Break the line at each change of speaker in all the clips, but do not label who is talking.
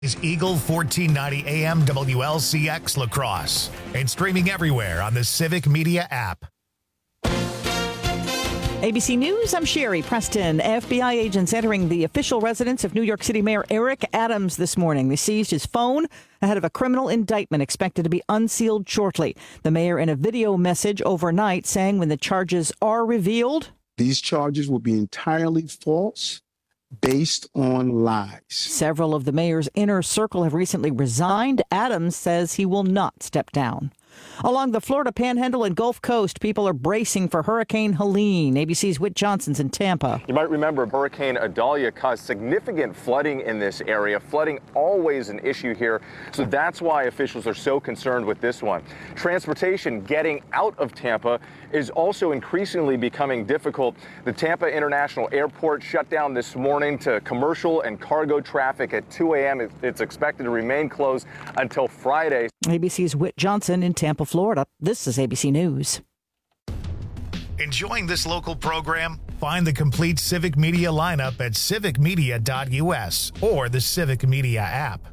is Eagle 1490 AM WLCX La Crosse and streaming everywhere on the Civic Media app.
ABC News, I'm Sherry Preston. FBI agents entering the official residence of New York City Mayor Eric Adams this morning. They seized his phone ahead of a criminal indictment expected to be unsealed shortly. The mayor in a video message overnight saying when the charges are revealed,
these charges will be entirely false, based on lies.
Several of the mayor's inner circle have recently resigned. Adams says he will not step down. Along the Florida Panhandle and Gulf Coast, people are bracing for Hurricane Helene. ABC's Whit Johnson's in Tampa.
You might remember Hurricane Idalia caused significant flooding in this area. Flooding always an issue here, so that's why officials are so concerned with this one. Transportation getting out of Tampa is also increasingly becoming difficult. The Tampa International Airport shut down this morning to commercial and cargo traffic at 2 a.m. It's expected to remain closed until Friday.
ABC's Whit Johnson in Tampa, Florida. This is ABC News.
Enjoying this local program? Find the complete Civic Media lineup at civicmedia.us or the Civic Media app.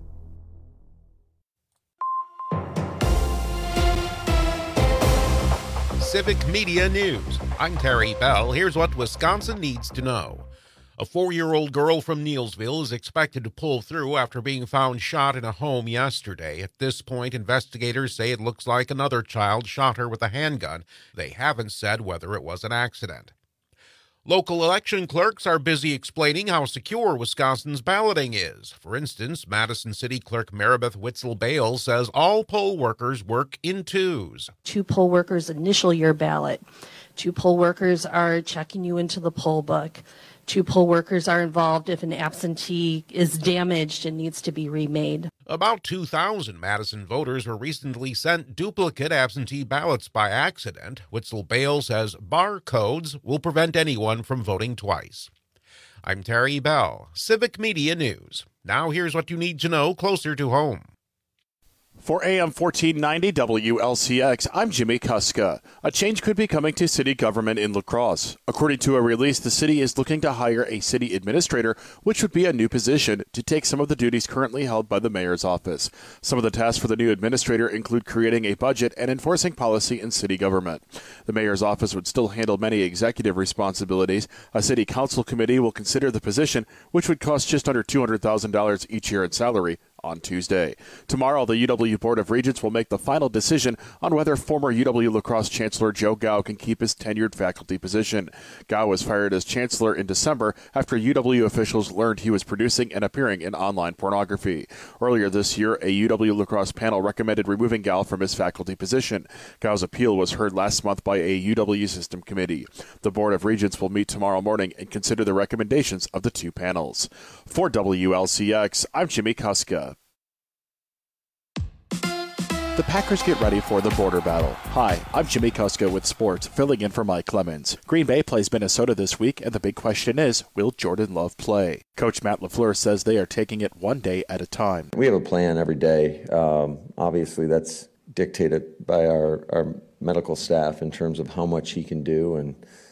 Civic Media News. I'm Terry Bell. Here's what Wisconsin needs to know. A 4-year-old girl from Neillsville is expected to pull through after being found shot in a home yesterday. At this point, investigators say it looks like another child shot her with a handgun. They haven't said whether it was an accident. Local election clerks are busy explaining how secure Wisconsin's balloting is. For instance, Madison City Clerk Maribeth Witzel-Bales says all poll workers work in twos.
2 poll workers initial your ballot. 2 poll workers are checking you into the poll book. 2 poll workers are involved if an absentee is damaged and needs to be remade.
About 2,000 Madison voters were recently sent duplicate absentee ballots by accident. Witzel-Bales says barcodes will prevent anyone from voting twice. I'm Terry Bell, Civic Media News. Now here's what you need to know closer to home.
For AM 1490 WLCX, I'm Jimmy Kuska. A change could be coming to city government in La Crosse. According to a release, the city is looking to hire a city administrator, which would be a new position, to take some of the duties currently held by the mayor's office. Some of the tasks for the new administrator include creating a budget and enforcing policy in city government. The mayor's office would still handle many executive responsibilities. A city council committee will consider the position, which would cost just under $200,000 each year in salary, on Tuesday. Tomorrow, the UW Board of Regents will make the final decision on whether former UW La Crosse Chancellor Joe Gao can keep his tenured faculty position. Gao was fired as chancellor in December after UW officials learned he was producing and appearing in online pornography. Earlier this year, a UW La Crosse panel recommended removing Gao from his faculty position. Gao's appeal was heard last month by a UW system committee. The Board of Regents will meet tomorrow morning and consider the recommendations of the 2 panels. For WLCX, I'm Jimmy Kuska. The Packers get ready for the border battle. Hi, I'm Jimmy Kuska with sports, filling in for Mike Clemens. Green Bay plays Minnesota this week, and the big question is, will Jordan Love play? Coach Matt LaFleur says they are taking it one day at a time.
We have a plan every day. Obviously, that's dictated by our medical staff in terms of how much he can do. And,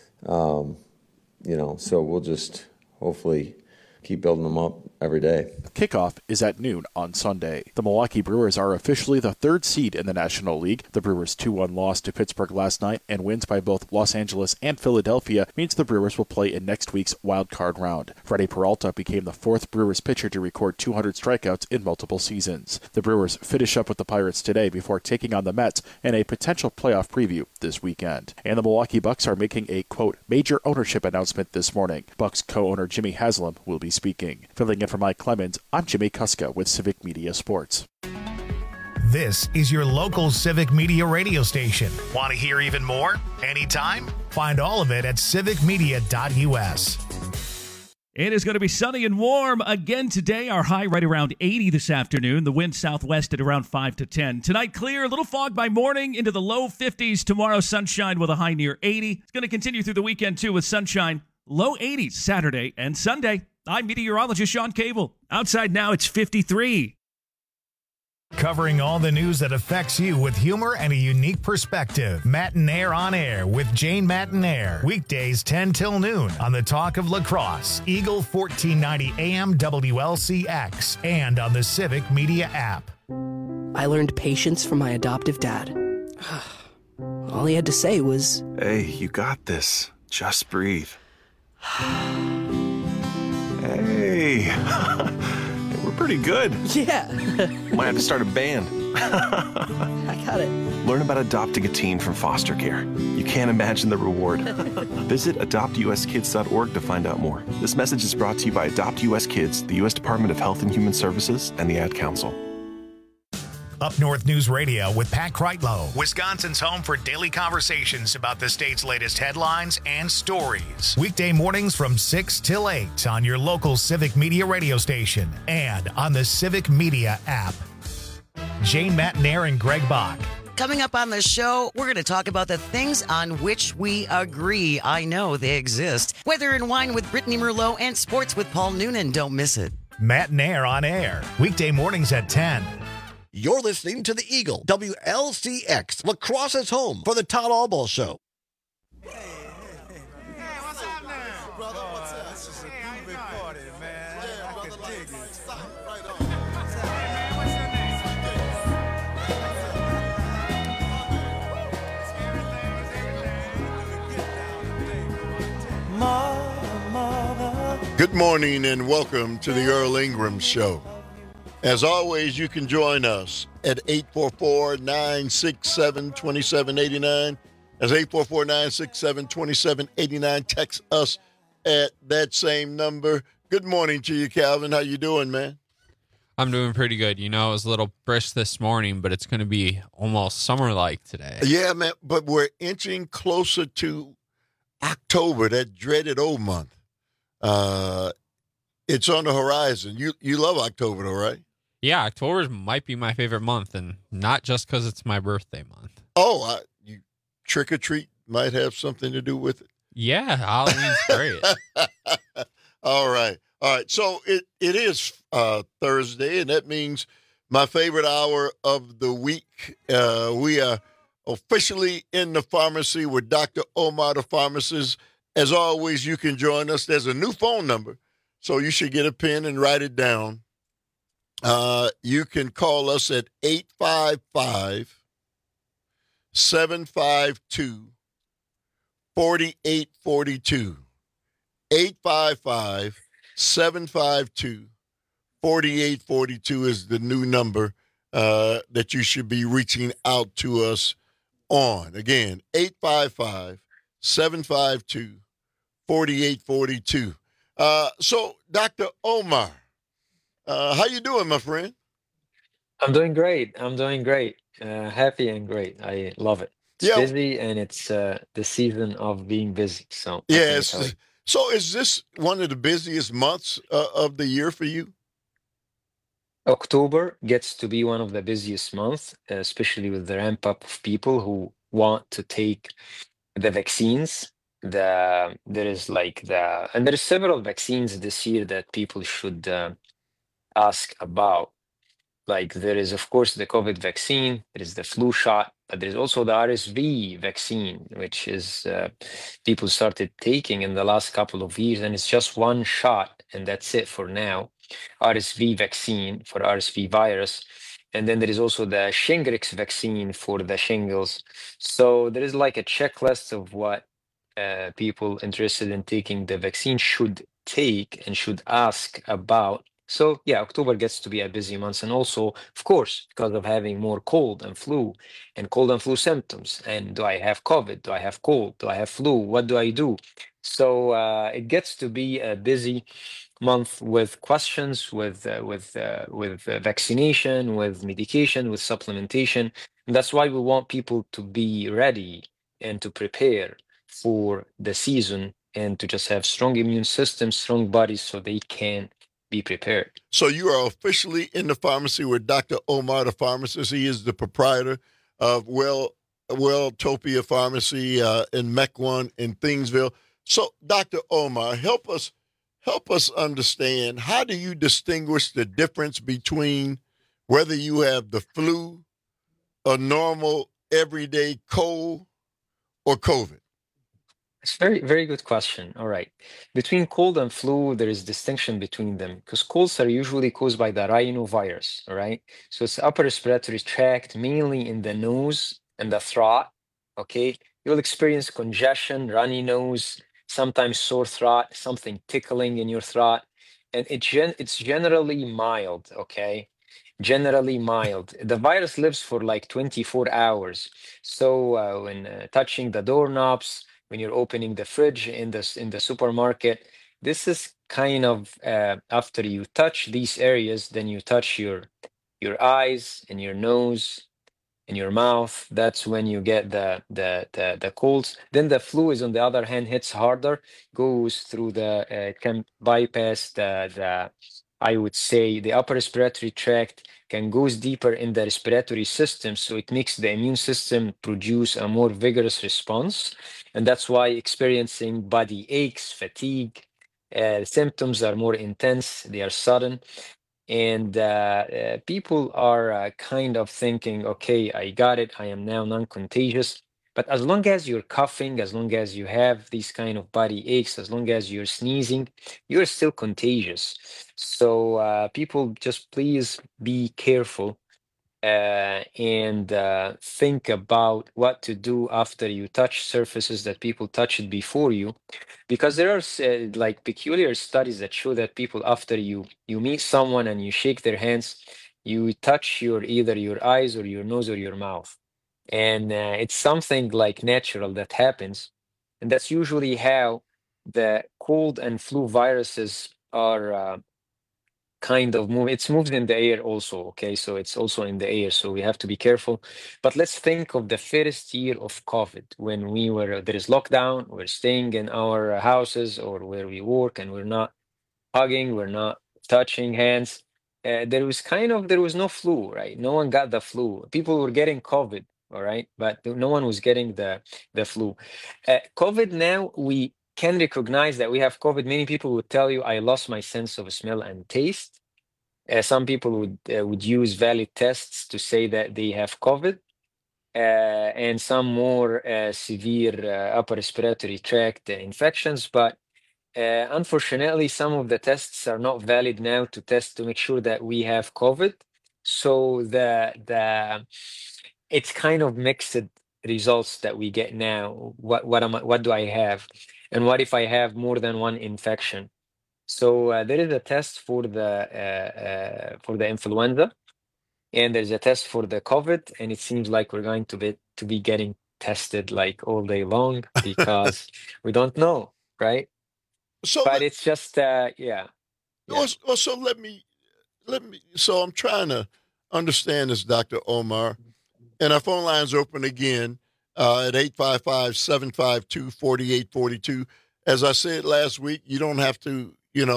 so we'll just hopefully keep building them up every day.
Kickoff is at noon on Sunday. The Milwaukee Brewers are officially the 3rd seed in the National League. The Brewers' 2-1 loss to Pittsburgh last night and wins by both Los Angeles and Philadelphia means the Brewers will play in next week's wild card round. Freddie Peralta became the 4th Brewers pitcher to record 200 strikeouts in multiple seasons. The Brewers finish up with the Pirates today before taking on the Mets in a potential playoff preview this weekend. And the Milwaukee Bucks are making a, quote, major ownership announcement this morning. Bucks co-owner Jimmy Haslam will be speaking. Filling in for Mike Clemens, I'm Jimmy Kuska with Civic Media Sports.
This is your local Civic Media radio station. Want to hear even more? Anytime? Find all of it at civicmedia.us.
It is going to be sunny and warm again today. Our high right around 80 this afternoon. The wind southwest at around 5 to 10. Tonight clear, a little fog by morning into the low 50s. Tomorrow sunshine with a high near 80. It's going to continue through the weekend too with sunshine. Low 80s Saturday and Sunday. I'm meteorologist Sean Cable. Outside now it's 53.
Covering all the news that affects you with humor and a unique perspective. Matinaire on Air with Jane Matinaire. Weekdays 10 till noon on the Talk of La Crosse, Eagle 1490 AM WLCX, and on the Civic Media app.
I learned patience from my adoptive dad. All he had to say was,
"Hey, you got this. Just breathe." Hey. We're pretty good.
Yeah.
Might have to start a band.
I got it.
Learn about adopting a teen from foster care. You can't imagine the reward. Visit adoptuskids.org to find out more. This message is brought to you by Adopt US Kids, the U.S. Department of Health and Human Services, and the Ad Council.
Up North News Radio with Pat Kreitlow, Wisconsin's home for daily conversations about the state's latest headlines and stories. Weekday mornings from 6 till 8 on your local Civic Media radio station and on the Civic Media app. Jane Matinaire and Greg Bach.
Coming up on the show, we're going to talk about the things on which we agree. I know they exist. Weather and Wine with Brittany Merlot and Sports with Paul Noonan. Don't miss it.
Matinaire on Air. Weekday mornings at 10.
You're listening to the Eagle, WLCX, La Crosse's home for the Todd Albaugh Show.
Hey, what's up now? Brother, what's up? This is a big party, man. Yeah, I can dig it. Right on. Hey, man, what's your name?
Mother. Good morning and welcome to the Earl Ingram Show. As always, you can join us at 844-967-2789. That's 844-967-2789. Text us at that same number. Good morning to you, Calvin. How you doing, man?
I'm doing pretty good. You know, it was a little brisk this morning, but it's going to be almost summer-like today.
Yeah, man, but we're inching closer to October, that dreaded old month. It's on the horizon. You love October, though, right?
Yeah, October might be my favorite month, and not just because it's my birthday month.
Oh, you trick or treat might have something to do with it.
Yeah, Halloween's great.
All right. So it is Thursday, and that means my favorite hour of the week. We are officially in the pharmacy with Dr. Omar, the pharmacist. As always, you can join us. There's a new phone number, so you should get a pen and write it down. You can call us at 855-752-4842. 855-752-4842 is the new number that you should be reaching out to us on. Again, 855-752-4842. So, Dr. Omar, how you doing, my friend?
I'm doing great. Happy and great. I love it. It's busy, and it's the season of being busy. So
yes. So is this one of the busiest months of the year for you?
October gets to be one of the busiest months, especially with the ramp up of people who want to take the vaccines. There is several vaccines this year that people should ask about. Like there is, of course, the COVID vaccine, there is the flu shot, but there's also the RSV vaccine, which is people started taking in the last couple of years, and it's just one shot, and that's it for now. RSV vaccine for RSV virus. And then there is also the Shingrix vaccine for the shingles. So there is like a checklist of what people interested in taking the vaccine should take and should ask about. So yeah, October gets to be a busy month, and also, of course, because of having more cold and flu symptoms. And do I have COVID? Do I have cold? Do I have flu? What do I do? So it gets to be a busy month with questions, with vaccination, with medication, with supplementation. And that's why we want people to be ready and to prepare for the season and to just have strong immune systems, strong bodies, so they can be prepared.
So you are officially in the pharmacy with Dr. Omar, the pharmacist. He is the proprietor of Welltopia Pharmacy in Mequon in Thingsville. So, Dr. Omar, help us understand, how do you distinguish the difference between whether you have the flu, a normal everyday cold, or COVID?
It's very, very good question. All right. Between cold and flu, there is distinction between them because colds are usually caused by the rhinovirus. All right. So it's upper respiratory tract, mainly in the nose and the throat. Okay. You'll experience congestion, runny nose, sometimes sore throat, something tickling in your throat. And it's generally mild. Okay. Generally mild. The virus lives for like 24 hours. So when touching the doorknobs, when you're opening the fridge in the supermarket, this is kind of after you touch these areas, then you touch your eyes and your nose and your mouth. That's when you get the colds. Then the flu is on the other hand hits harder, goes through it can bypass the I would say the upper respiratory tract, can goes deeper in the respiratory system, so it makes the immune system produce a more vigorous response, and that's why experiencing body aches, fatigue, symptoms are more intense, they are sudden, and people are kind of thinking, okay, I got it, I am now non-contagious. But as long as you're coughing, as long as you have these kind of body aches, as long as you're sneezing, you're still contagious. So people just please be careful and think about what to do after you touch surfaces that people touched before you, because there are like peculiar studies that show that people after you meet someone and you shake their hands, you touch either your eyes or your nose or your mouth. And it's something like natural that happens. And that's usually how the cold and flu viruses are kind of move. It's moved in the air also, okay? So it's also in the air, so we have to be careful. But let's think of the first year of COVID when there is lockdown, we're staying in our houses or where we work and we're not hugging, we're not touching hands. There was no flu, right? No one got the flu. People were getting COVID. All right, but no one was getting the flu. COVID now, we can recognize that we have COVID. Many people would tell you, I lost my sense of smell and taste. Some people would use valid tests to say that they have COVID. And some more severe upper respiratory tract infections. But unfortunately, some of the tests are not valid now to test to make sure that we have COVID. So it's kind of mixed results that we get now. What do I have, and what if I have more than one infection? So there is a test for the influenza, and there's a test for the COVID, and it seems like we're going to be getting tested like all day long because we don't know, right? But it's just yeah.
Well, so let me. So I'm trying to understand this, Dr. Omar. And our phone lines open again at 855-752-4842. As I said last week, you don't have to,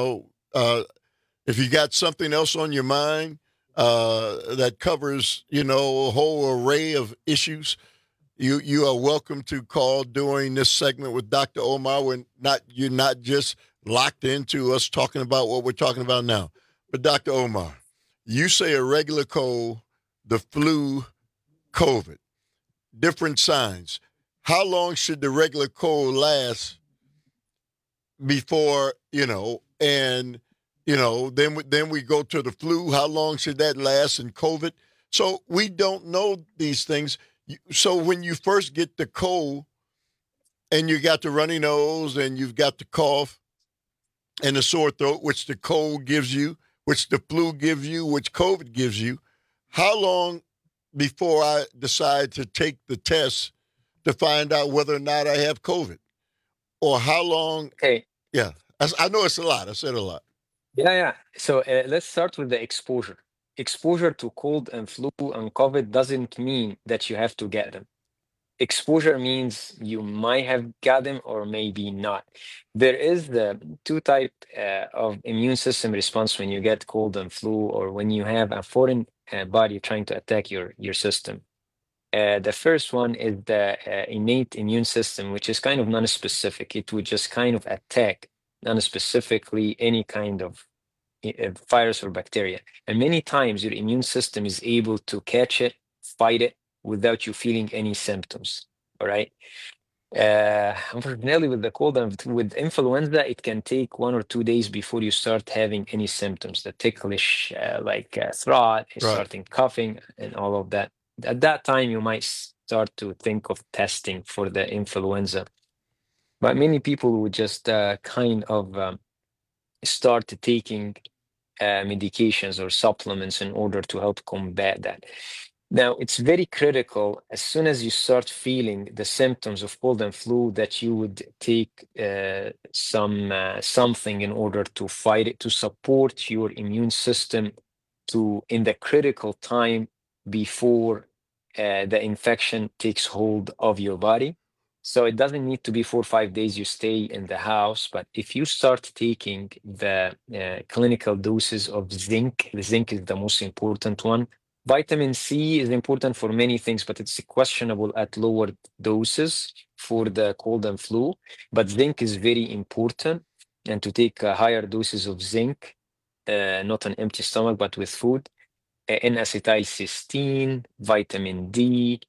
if you got something else on your mind that covers, a whole array of issues, you are welcome to call during this segment with Dr. Omar. You're not just locked into us talking about what we're talking about now. But Dr. Omar, you say a regular cold, the flu, COVID, different signs. How long should the regular cold last before, then we go to the flu? How long should that last in COVID? So we don't know these things. So when you first get the cold and you got the runny nose and you've got the cough and the sore throat, which the cold gives you, which the flu gives you, which COVID gives you, how long before I decide to take the test to find out whether or not I have COVID? Or how long?
Okay.
Yeah. I know it's a lot. I said a lot.
Yeah. So let's start with the exposure. Exposure to cold and flu and COVID doesn't mean that you have to get them. Exposure means you might have got them or maybe not. There is the two type of immune system response when you get cold and flu or when you have a foreign body trying to attack your system. The first one is the innate immune system, which is kind of non-specific. It would just kind of attack non-specifically any kind of virus or bacteria. And many times your immune system is able to catch it, fight it without you feeling any symptoms. All right. Unfortunately, with the cold and with influenza, it can take 1 or 2 days before you start having any symptoms. The ticklish, throat, starting coughing, and all of that. At that time, you might start to think of testing for the influenza. But many people would just start taking medications or supplements in order to help combat that. Now, it's very critical as soon as you start feeling the symptoms of cold and flu that you would take something in order to fight it, to support your immune system in the critical time before the infection takes hold of your body. So it doesn't need to be 4 or 5 days you stay in the house, but if you start taking the clinical doses of zinc, the zinc is the most important one. Vitamin C is important for many things, but it's questionable at lower doses for the cold and flu. But zinc is very important, and to take higher doses of zinc, not on empty stomach, but with food. N-acetylcysteine, vitamin D.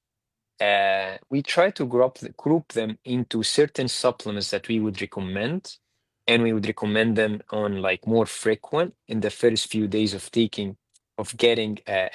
We try to group them into certain supplements that we would recommend, and we would recommend them on more frequent in the first few days of getting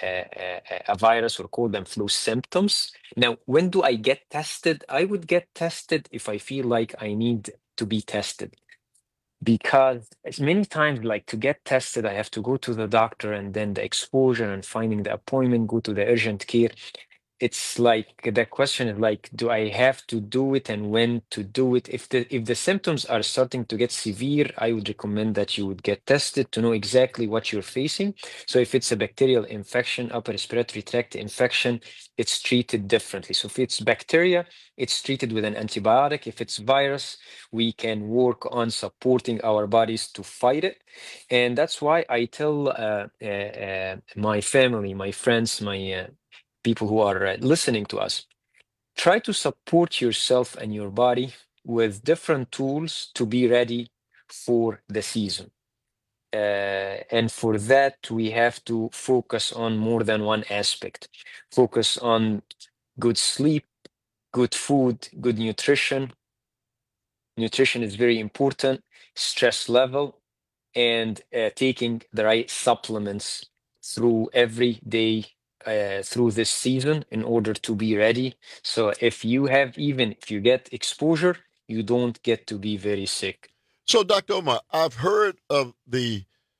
a virus or cold and flu symptoms. Now, when do I get tested? I would get tested if I feel like I need to be tested. Because as many times, to get tested, I have to go to the doctor, and then the exposure and finding the appointment, go to the urgent care. It's the question is do I have to do it and when to do it? If the symptoms are starting to get severe, I would recommend that you would get tested to know exactly what you're facing. So if it's a bacterial infection, upper respiratory tract infection, it's treated differently. So if it's bacteria, it's treated with an antibiotic. If it's virus, we can work on supporting our bodies to fight it. And that's why I tell my family, my friends, my people who are listening to us, try to support yourself and your body with different tools to be ready for the season. And for that, we have to focus on more than one aspect. Focus on good sleep, good food, good nutrition. Nutrition is very important, stress level, and taking the right supplements through every day through this season in order to be ready. So if you get exposure, you don't get to be very sick.
So, Dr. Omar, I've heard of the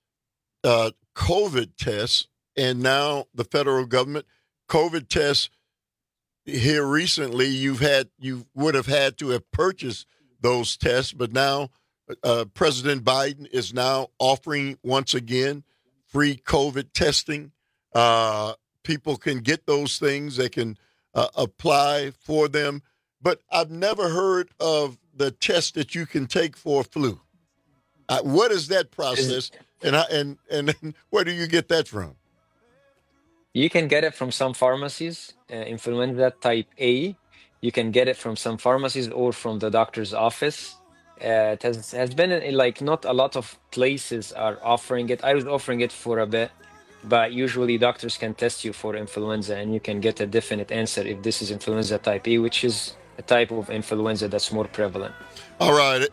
COVID tests, and now the federal government COVID tests here recently. You would have had to have purchased those tests, but now President Biden is now offering once again free COVID testing. People can get those things. They can apply for them. But I've never heard of the test that you can take for flu. What is that process, and where do you get that from?
You can get it from some pharmacies. Influenza type A, you can get it from some pharmacies or from the doctor's office. It has been not a lot of places are offering it. I was offering it for a bit. But usually doctors can test you for influenza, and you can get a definite answer if this is influenza type A, which is a type of influenza that's more prevalent.
All right.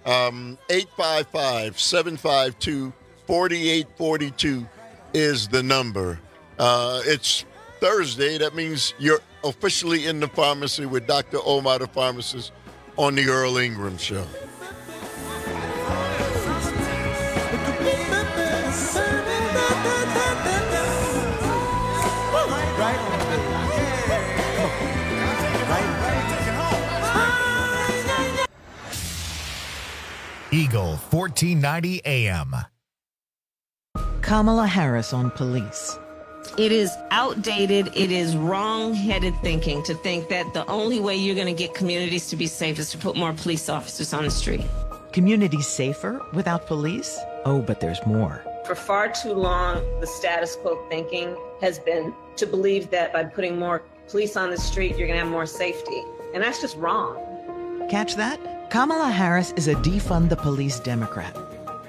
855-752-4842 is the number. It's Thursday. That means you're officially in the pharmacy with Dr. Omar, the pharmacist, on the Earl Ingram Show.
Eagle 1490 AM.
Kamala Harris on police.
It is outdated. It is wrong-headed thinking to think that the only way you're going to get communities to be safe is to put more police officers on the street.
Communities safer without police? Oh, but there's more.
For far too long, the status quo thinking has been to believe that by putting more police on the street, you're going to have more safety. And that's just wrong.
Catch that? Kamala Harris is a defund the police Democrat.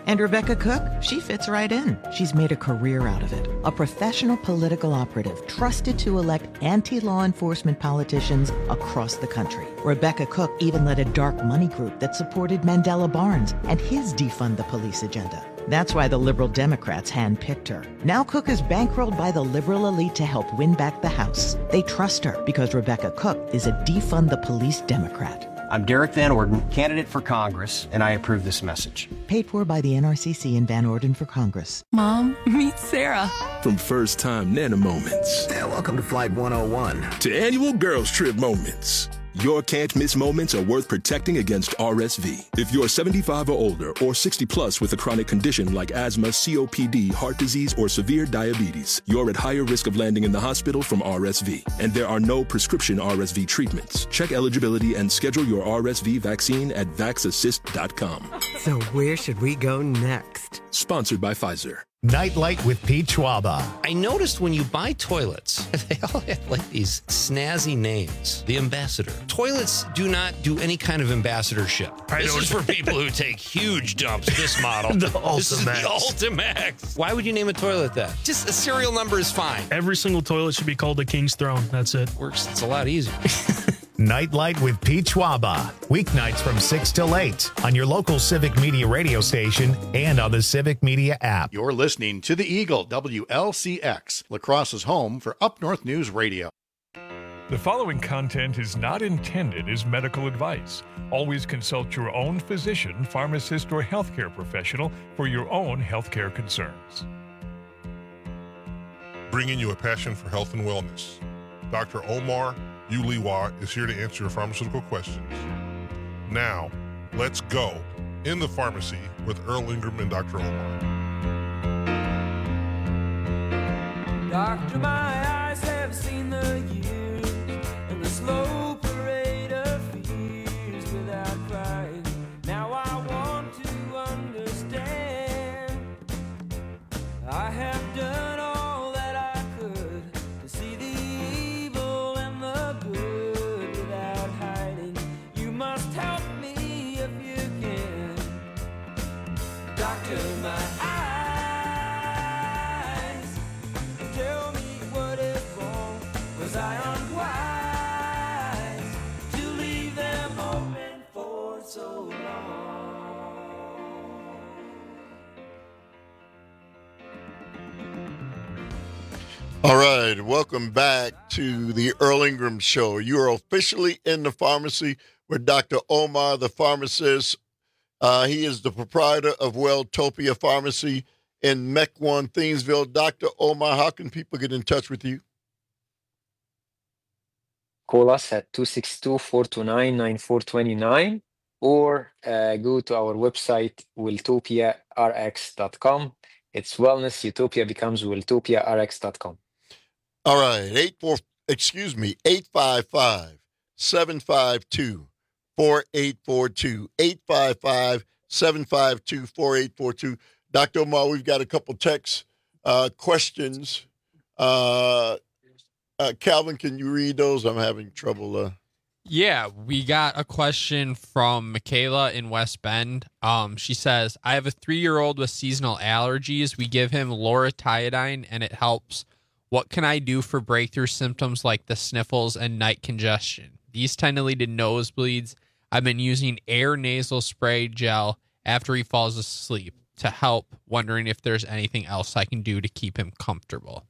And Rebecca Cook, she fits right in. She's made a career out of it. A professional political operative trusted to elect anti-law enforcement politicians across the country. Rebecca Cook even led a dark money group that supported Mandela Barnes and his defund the police agenda. That's why the liberal Democrats handpicked her. Now Cook is bankrolled by the liberal elite to help win back the House. They trust her because Rebecca Cook is a defund the police Democrat.
I'm Derek Van Orden, candidate for Congress, and I approve this message.
Paid for by the NRCC and Van Orden for Congress.
Mom, meet Sarah.
From first-time Nana moments.
Yeah, welcome to Flight 101.
To annual girls trip moments. Your can't-miss moments are worth protecting against RSV. If you're 75 or older or 60 plus with a chronic condition like asthma, COPD, heart disease, or severe diabetes, you're at higher risk of landing in the hospital from RSV. And there are no prescription RSV treatments. Check eligibility and schedule your RSV vaccine at vaxassist.com.
So where should we go next?
Sponsored by Pfizer.
Nightlight with Pete Schwaba.
I noticed when you buy toilets, they all have like these snazzy names. The Ambassador. Toilets do not do any kind of ambassadorship. This is for people who take huge dumps. This model.
The
This is the
Ultimax.
Ultimax. Why would you name a toilet that? Just a serial number is fine.
Every single toilet should be called the King's Throne. That's it.
Works. It's a lot easier.
Nightlight with Pete Schwaba. Weeknights from 6 till 8 on your local Civic Media radio station and on the Civic Media app.
You're listening to the Eagle, WLCX, La Crosse's home for Up North News Radio.
The following content is not intended as medical advice. Always consult your own physician, pharmacist, or healthcare professional for your own healthcare concerns.
Bringing you a passion for health and wellness. Dr. Omar Uliwa is here to answer your pharmaceutical questions. Now, let's go in the pharmacy with Earl Ingram and Dr. Omar.
Doctor, my eyes have seen the years and the slow parade of fears without crying. Now I want to understand. I have done all that I could to see the evil and the good without hiding. You must help me if you can. Doctor, my eyes tell me what is wrong. Was I unwise to leave them open for so long?
All right, welcome back to the Earl Ingram Show. You are officially in the pharmacy with Dr. Omar, the pharmacist. He is the proprietor of Welltopia Pharmacy in Mequon, Thiensville. Dr. Omar, how can people get in touch with you?
Call us at 262-429-9429 or go to our website, welltopiarx.com. It's wellness, utopia becomes welltopiarx.com.
All right, 855-752-4842, 855-752-4842. Dr. Omar, we've got a couple text questions. Calvin, can you read those? I'm having trouble.
Yeah, we got a question from Michaela in West Bend. She says, I have a 3-year-old with seasonal allergies. We give him loratadine and it helps. What can I do for breakthrough symptoms like the sniffles and night congestion? These tend to lead to nosebleeds. I've been using air nasal spray gel after he falls asleep to help, wondering if there's anything else I can do to keep him comfortable.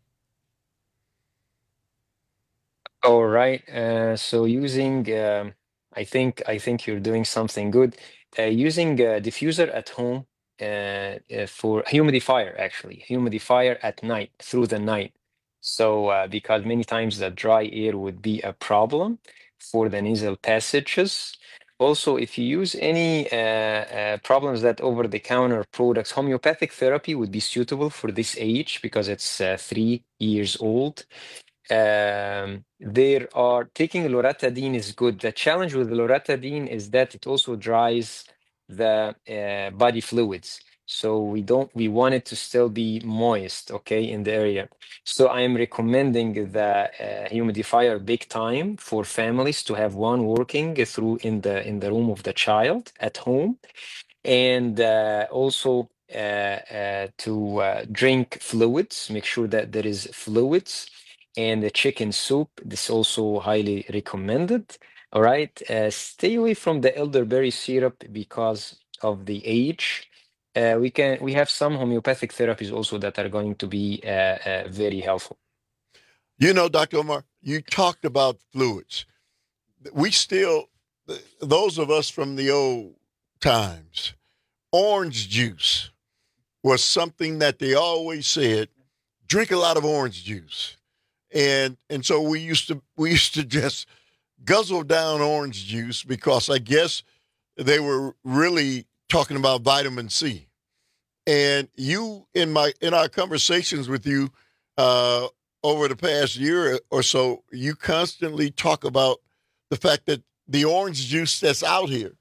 All right. So using, I think you're doing something good. Using a diffuser at home for humidifier at night, through the night. So because many times the dry air would be a problem for the nasal passages. Also, if you use any problems that over-the-counter products, homeopathic therapy would be suitable for this age because it's 3 years old. Taking loratadine is good. The challenge with loratadine is that it also dries the body fluids. So we want it to still be moist, okay, in the area. So I am recommending the humidifier big time for families to have one working through in the room of the child at home. And also to drink fluids, make sure that there is fluids, and the chicken soup, this also highly recommended. All right, stay away from the elderberry syrup because of the age. We have some homeopathic therapies also that are going to be very helpful.
You know, Dr. Omar, you talked about fluids. We still, those of us from the old times, orange juice was something that they always said, drink a lot of orange juice. And so we used to just guzzle down orange juice because I guess they were really talking about vitamin C. And you, in our conversations with you over the past year or so, you constantly talk about the fact that the orange juice that's out here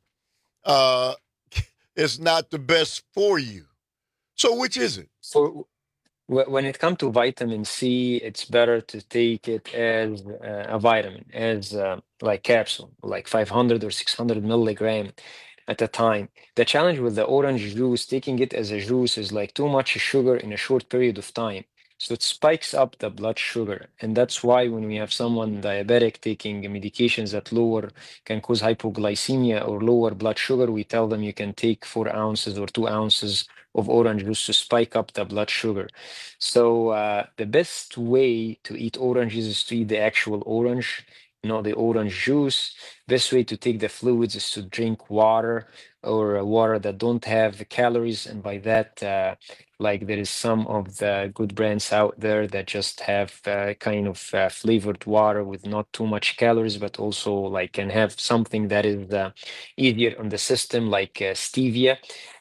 is not the best for you. So which is it?
When it comes to vitamin C, it's better to take it as a vitamin, as like capsule, like 500 or 600 milligram at a time. The challenge with the orange juice, taking it as a juice, is like too much sugar in a short period of time. So it spikes up the blood sugar. And that's why when we have someone diabetic taking medications that can cause hypoglycemia or lower blood sugar, we tell them you can take 4 ounces or 2 ounces of orange juice to spike up the blood sugar. So the best way to eat oranges is to eat the actual orange, not the orange juice. Best way to take the fluids is to drink water, or water that don't have calories. And by that, like there is some of the good brands out there that just have kind of flavored water with not too much calories, but also like can have something that is easier on the system, like stevia.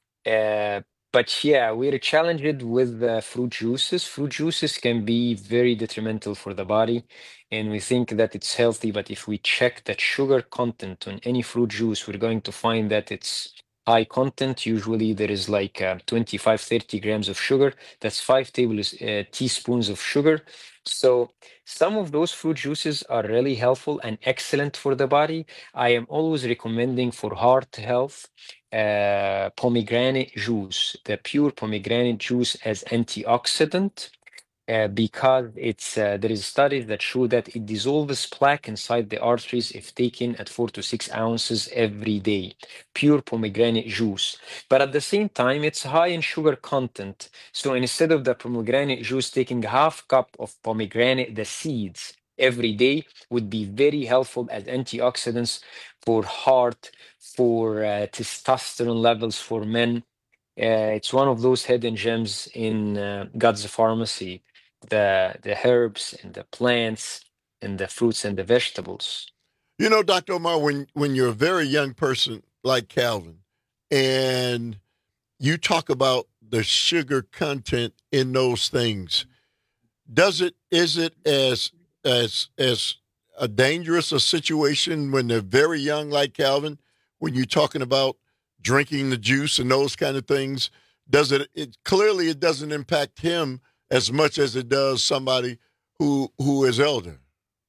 But yeah, we're challenged with fruit juices. Fruit juices can be very detrimental for the body, and we think that it's healthy. But if we check that sugar content on any fruit juice, we're going to find that it's high content. Usually there is like 25-30 grams of sugar. That's 5 teaspoons of sugar. So some of those fruit juices are really helpful and excellent for the body. I am always recommending for heart health pomegranate juice, the pure pomegranate juice as antioxidant, because there is studies that show that it dissolves plaque inside the arteries if taken at 4 to 6 ounces every day. Pure pomegranate juice. But at the same time, it's high in sugar content. So instead of the pomegranate juice, taking half cup of pomegranate, the seeds, every day would be very helpful as antioxidants for heart, for testosterone levels for men. It's one of those hidden gems in God's pharmacy, the herbs and the plants and the fruits and the vegetables.
You know, Dr. Omar, when you're a very young person like Calvin and you talk about the sugar content in those things, is it as a dangerous a situation when they're very young like Calvin, when you're talking about drinking the juice and those kind of things? Clearly it doesn't impact him as much as it does somebody who is elder.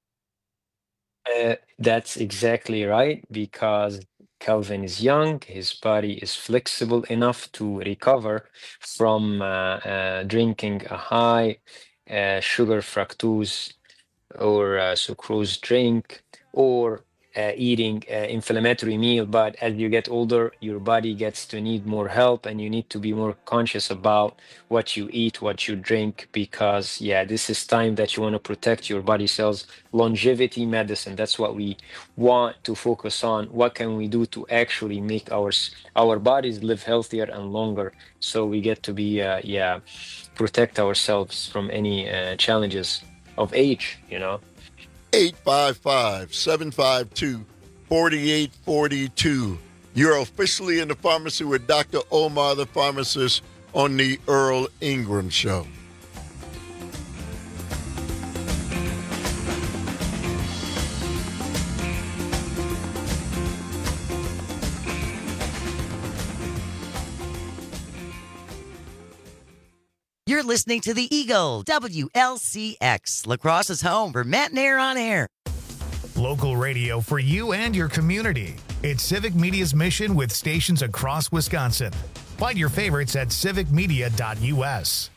That's exactly right, because Calvin is young, his body is flexible enough to recover from drinking a high sugar fructose or sucrose drink, or eating inflammatory meal. But as you get older, your body gets to need more help, and you need to be more conscious about what you eat, what you drink, because this is time that you want to protect your body cells. Longevity medicine, that's what we want to focus on. What can we do to actually make our bodies live healthier and longer, so we get to be protect ourselves from any challenges of age,
855-752-4842. You're officially in the pharmacy with Dr. Omar, the pharmacist, on the Earl Ingram Show.
You're listening to The Eagle, WLCX, La Crosse's home for Matt Nair on Air.
Local radio for you and your community. It's Civic Media's mission with stations across Wisconsin. Find your favorites at civicmedia.us.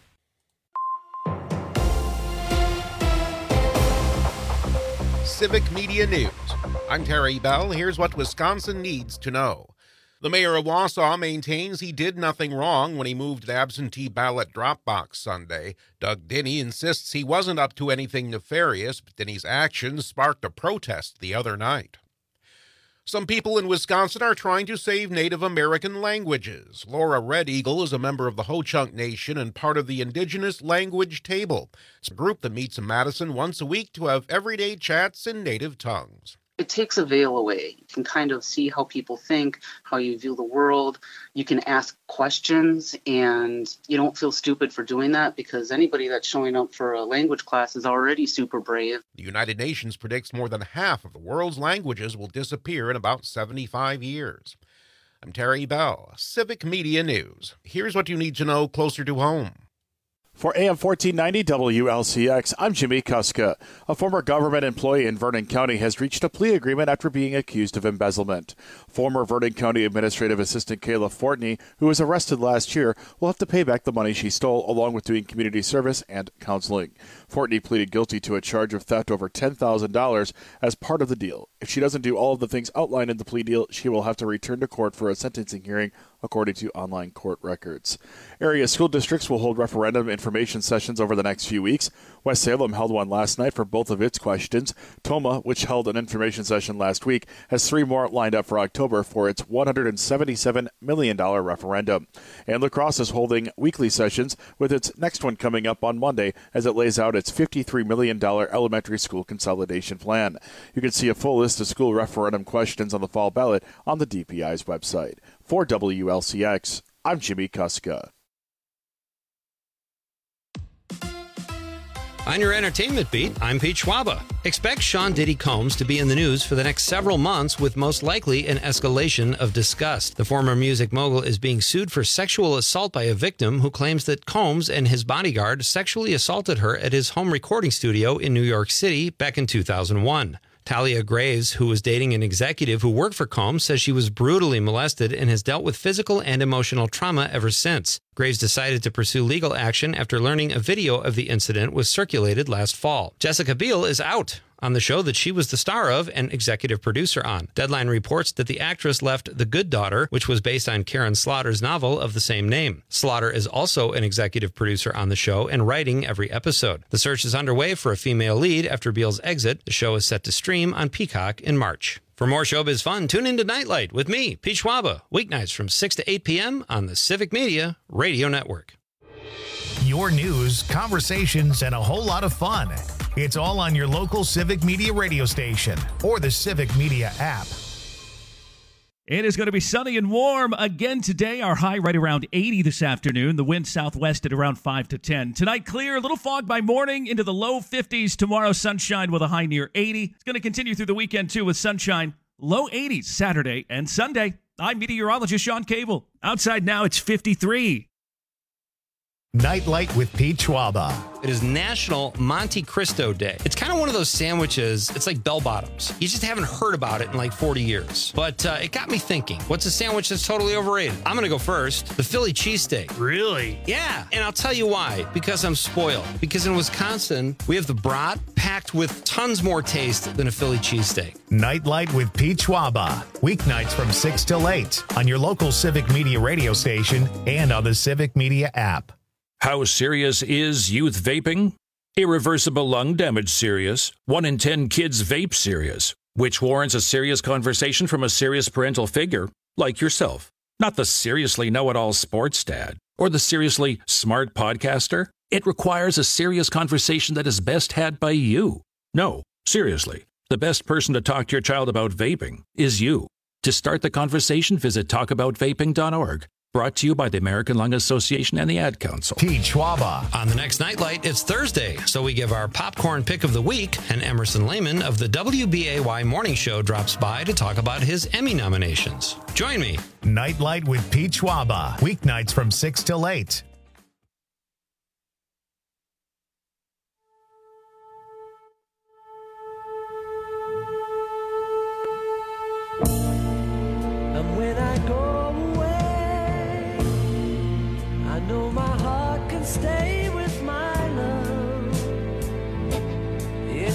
Civic Media News. I'm Terry Bell. Here's what Wisconsin needs to know. The mayor of Wausau maintains he did nothing wrong when he moved the absentee ballot drop box Sunday. Doug Denny insists he wasn't up to anything nefarious, but Denny's actions sparked a protest the other night. Some people in Wisconsin are trying to save Native American languages. Laura Red Eagle is a member of the Ho-Chunk Nation and part of the Indigenous Language Table. It's a group that meets in Madison once a week to have everyday chats in native tongues.
It takes a veil away. You can kind of see how people think, how you view the world. You can ask questions, and you don't feel stupid for doing that because anybody that's showing up for a language class is already super brave.
The United Nations predicts more than half of the world's languages will disappear in about 75 years. I'm Terry Bell, Civic Media News. Here's what you need to know closer to home.
For AM 1490 WLCX, I'm Jimmy Kuska. A former government employee in Vernon County has reached a plea agreement after being accused of embezzlement. Former Vernon County Administrative Assistant Kayla Fortney, who was arrested last year, will have to pay back the money she stole, along with doing community service and counseling. Fortney pleaded guilty to a charge of theft over $10,000 as part of the deal. If she doesn't do all of the things outlined in the plea deal, she will have to return to court for a sentencing hearing, according to online court records. Area school districts will hold referendum information sessions over the next few weeks. West Salem held one last night for both of its questions. Toma, which held an information session last week, has 3 more lined up for October for its $177 million referendum. And La Crosse is holding weekly sessions, with its next one coming up on Monday as it lays out its $53 million elementary school consolidation plan. You can see a full list of school referendum questions on the fall ballot on the DPI's website. For WLCX, I'm Jimmy Kuska.
On your entertainment beat, I'm Pete Schwaba. Expect Sean Diddy Combs to be in the news for the next several months, with most likely an escalation of disgust. The former music mogul is being sued for sexual assault by a victim who claims that Combs and his bodyguard sexually assaulted her at his home recording studio in New York City back in 2001. Talia Graves, who was dating an executive who worked for Combs, says she was brutally molested and has dealt with physical and emotional trauma ever since. Graves decided to pursue legal action after learning a video of the incident was circulated last fall. Jessica Biel is out on the show that she was the star of and executive producer on. Deadline reports that the actress left The Good Daughter, which was based on Karen Slaughter's novel of the same name. Slaughter is also an executive producer on the show and writing every episode. The search is underway for a female lead after Biel's exit. The show is set to stream on Peacock in March. For more showbiz fun, tune into Nightlight with me, Pete Schwaba, weeknights from 6 to 8 p.m. on the Civic Media Radio Network.
Your news, conversations, and a whole lot of fun. It's all on your local Civic Media radio station or the Civic Media app.
It is going to be sunny and warm again today. Our high right around 80 this afternoon. The wind southwest at around 5 to 10. Tonight, clear, a little fog by morning into the low 50s. Tomorrow, sunshine with a high near 80. It's going to continue through the weekend, too, with sunshine. Low 80s Saturday and Sunday. I'm meteorologist Sean Cable. Outside now, it's 53.
Nightlight with Pete Schwaba.
It is National Monte Cristo Day. It's kind of one of those sandwiches, it's like bell bottoms. You just haven't heard about it in like 40 years. But it got me thinking, what's a sandwich that's totally overrated? I'm going to go first. The Philly cheesesteak.
Really?
Yeah. And I'll tell you why. Because I'm spoiled. Because in Wisconsin, we have the brat packed with tons more taste than a Philly cheesesteak.
Nightlight with Pete Schwaba. Weeknights from 6 till 8 on your local Civic Media radio station and on the Civic Media app.
How serious is youth vaping? Irreversible lung damage serious. 1 in 10 kids vape serious, which warrants a serious conversation from a serious parental figure like yourself. Not the seriously know-it-all sports dad or the seriously smart podcaster. It requires a serious conversation that is best had by you. No, seriously, the best person to talk to your child about vaping is you. To start the conversation, visit talkaboutvaping.org. Brought to you by the American Lung Association and the Ad Council.
Pete Schwaba.
On the next Nightlight, it's Thursday, so we give our popcorn pick of the week, and Emerson Lehman of the WBAY Morning Show drops by to talk about his Emmy nominations. Join me.
Nightlight with Pete Schwaba. Weeknights from 6 till 8.
And when I go away,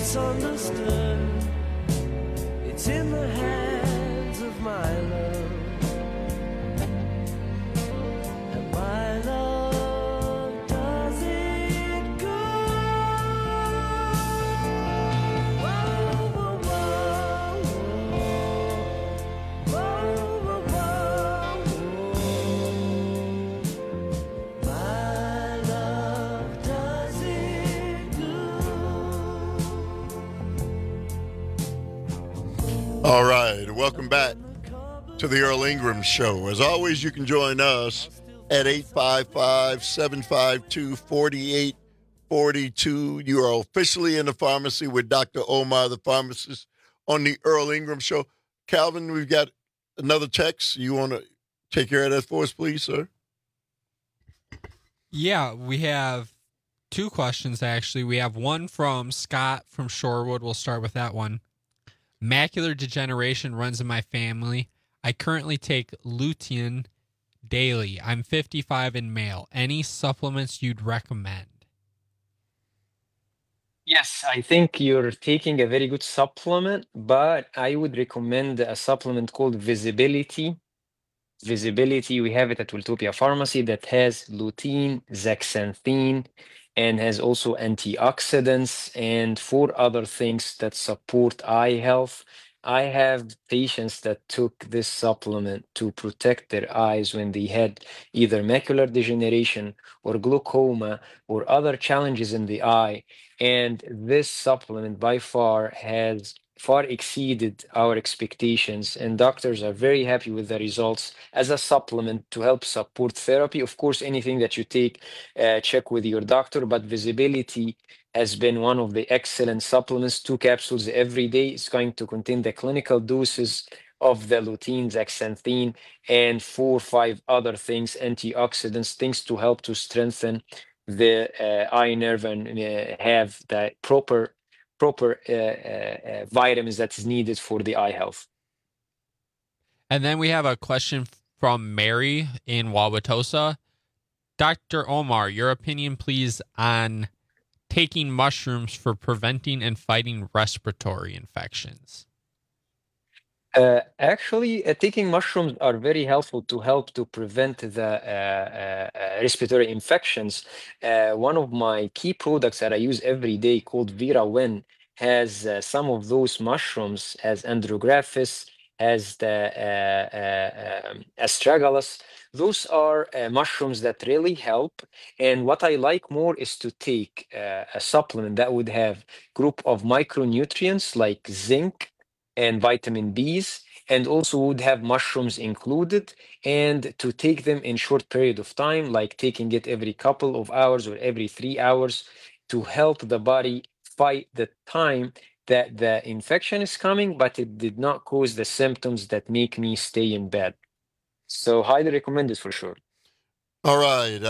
misunderstood. It's in the hands of my love. And my love does it good. Whoa, whoa, whoa, whoa, whoa, whoa, whoa. My love does it good.
All right, welcome back to the Earl Ingram Show. As always, you can join us at 855-752-4842. You are officially in the pharmacy with Dr. Omar, the pharmacist, on the Earl Ingram Show. Calvin, we've got another text. You want to take care of that for us, please, sir?
Yeah, we have two questions, actually. We have one from Scott from Shorewood. We'll start with that one. Macular degeneration runs in my family. I currently take lutein daily. I'm 55 and male. Any supplements you'd recommend?
Yes, I think you're taking a very good supplement, but I would recommend a supplement called Visibility. Visibility, we have it at Wiltopia Pharmacy, that has lutein, zeaxanthin, and has also antioxidants and 4 other things that support eye health. I have patients that took this supplement to protect their eyes when they had either macular degeneration or glaucoma or other challenges in the eye. And this supplement by far has far exceeded our expectations, and doctors are very happy with the results as a supplement to help support therapy. Of course, anything that you take, check with your doctor, but Visibility has been one of the excellent supplements. 2 capsules every day. It's going to contain the clinical doses of the lutein, zeaxanthin, and 4 or 5 other things, antioxidants, things to help to strengthen the eye nerve and have the proper vitamins that is needed for the eye health.
And then we have a question from Mary in Wauwatosa. Dr. Omar, your opinion, please, on taking mushrooms for preventing and fighting respiratory infections.
Actually, taking mushrooms are very helpful to help to prevent the respiratory infections. One of my key products that I use every day called ViraWin has some of those mushrooms, as Andrographis, as the astragalus. Those are mushrooms that really help. And what I like more is to take a supplement that would have group of micronutrients like zinc and vitamin Bs, and also would have mushrooms included, and to take them in short period of time, like taking it every couple of hours or every 3 hours, to help the body fight the time that the infection is coming, but it did not cause the symptoms that make me stay in bed. So highly recommend it for sure.
All right,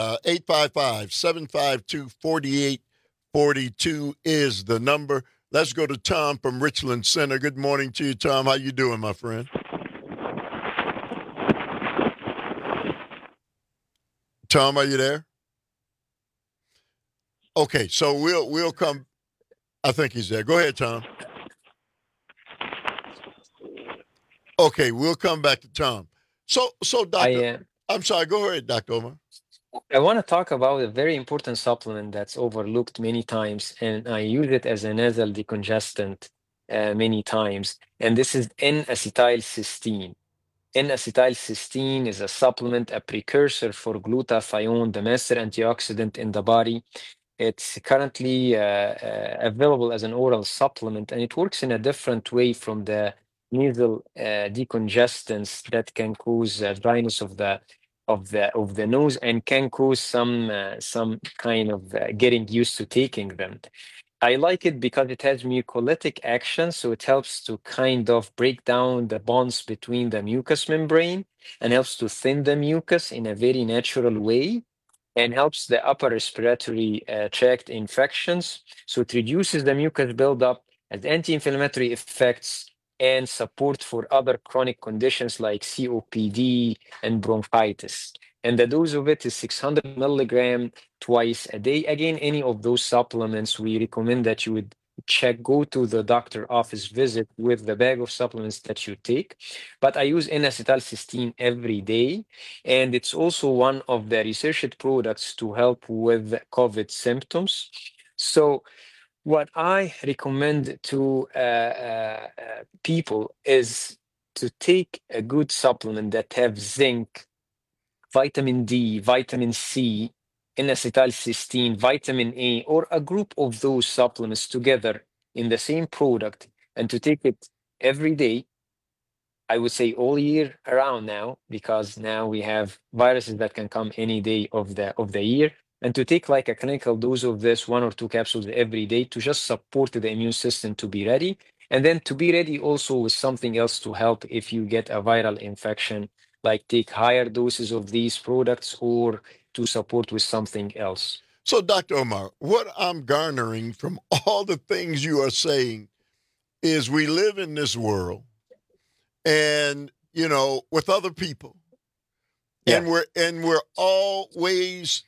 855-752-4842 is the number. Let's go to Tom from Richland Center. Good morning to you, Tom. How you doing, my friend? Tom, are you there? Okay, so we'll come. I think he's there. Go ahead, Tom. Okay, we'll come back to Tom. So Doctor, I'm sorry. Go ahead, Dr. Omar.
I want to talk about a very important supplement that's overlooked many times, and I use it as a nasal decongestant many times, and this is N-acetylcysteine. N-acetylcysteine is a supplement, a precursor for glutathione, the master antioxidant in the body. It's currently available as an oral supplement, and it works in a different way from the nasal decongestants that can cause dryness of the nose and can cause some kind of getting used to taking them. I like it because it has mucolytic action, so it helps to kind of break down the bonds between the mucous membrane and helps to thin the mucus in a very natural way, and helps the upper respiratory tract infections. So it reduces the mucus buildup, has anti-inflammatory effects, and support for other chronic conditions like COPD and bronchitis. And the dose of it is 600 milligram twice a day. Again, any of those supplements, we recommend that you would go to the doctor office visit with the bag of supplements that you take. But I use N-acetylcysteine every day, and it's also one of the researched products to help with COVID symptoms. So what I recommend to people is to take a good supplement that have zinc, vitamin D, vitamin C, N-acetylcysteine, vitamin A, or a group of those supplements together in the same product, and to take it every day. I would say all year around now, because now we have viruses that can come any day of the year, and to take like a clinical dose of this, 1 or 2 capsules every day, to just support the immune system to be ready, and then to be ready also with something else to help if you get a viral infection, like take higher doses of these products or to support with something else.
So, Dr. Omar, what I'm garnering from all the things you are saying is we live in this world and, you know, with other people. Yeah. And we're always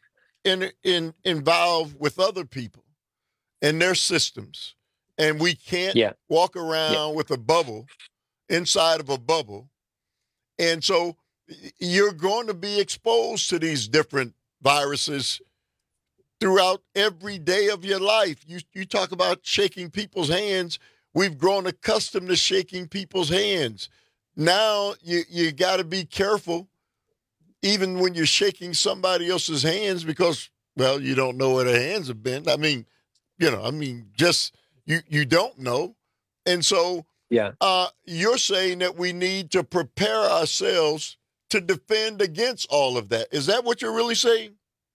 involved with other people and their systems. And we can't walk around with a bubble inside of a bubble. And so you're going to be exposed to these different viruses throughout every day of your life. You talk about shaking people's hands. We've grown accustomed to shaking people's hands. Now you got to be careful, even when you're shaking somebody else's hands, because, well, you don't know where their hands have been. I mean, just you don't know. And so you're saying that we need to prepare ourselves to defend against all of that. Is that what you're really saying?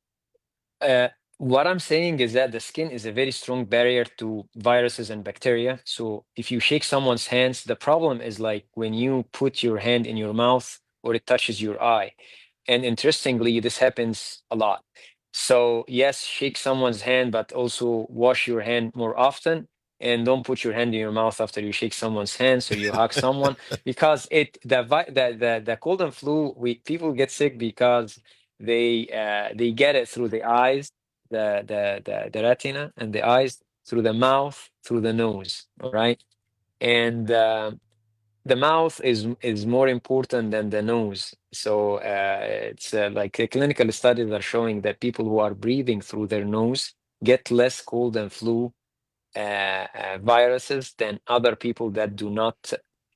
What I'm saying is that the skin is a very strong barrier to viruses and bacteria. So if you shake someone's hands, the problem is like when you put your hand in your mouth or it touches your eye. And interestingly, this happens a lot. So yes, shake someone's hand, but also wash your hand more often. And don't put your hand in your mouth after you shake someone's hand, so you hug someone, because the cold and flu, people get sick because they get it through the eyes, the retina and the eyes, through the mouth, through the nose. All right, and the mouth is more important than the nose. So it's like the clinical studies are showing that people who are breathing through their nose get less cold and flu viruses than other people that do not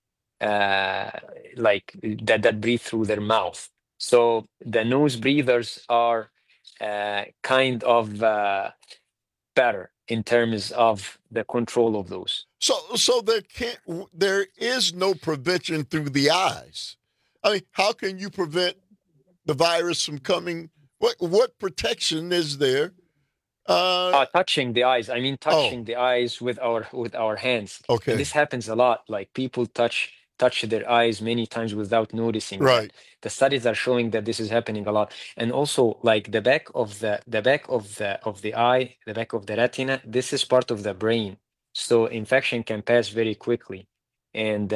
like that breathe through their mouth. So the nose breathers are kind of better in terms of the control of those.
So there is no prevention through the eyes. I mean, how can you prevent the virus from coming? What protection is there?
Touching the eyes. I mean, touching the eyes with our hands.
Okay.
And this happens a lot. Like people touch their eyes many times without noticing.
Right.
The studies are showing that this is happening a lot. And also, like the back of the eye, the back of the retina. This is part of the brain, so infection can pass very quickly. And